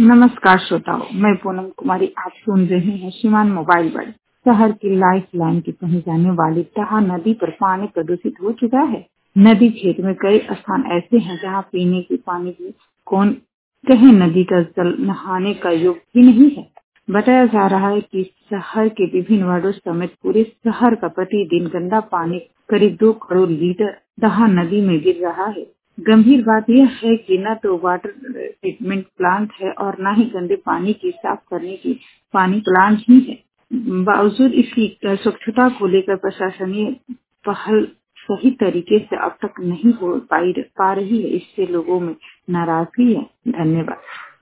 नमस्कार श्रोताओं, मैं पूनम कुमारी। आप सुन रहे हैं श्रीमान मोबाइल वर्ल्ड। शहर की लाइफ लाइन की कही जाने वाली दहा नदी पर पानी प्रदूषित हो चुका है। नदी क्षेत्र में कई स्थान ऐसे हैं जहां पीने के पानी की कौन कहे नदी का जल नहाने का योग्य भी नहीं है। बताया जा रहा है कि शहर के विभिन्न वार्डों समेत पूरे शहर का प्रतिदिन गंदा पानी करीब 2 करोड़ लीटर दहा नदी में गिर रहा है। गंभीर बात यह है कि न तो वाटर ट्रीटमेंट प्लांट है और न ही गंदे पानी की साफ करने की पानी प्लांट ही है। बावजूद इसकी स्वच्छता को लेकर प्रशासनीय पहल सही तरीके से अब तक नहीं हो पा रही है। इससे लोगों में नाराजगी है। धन्यवाद।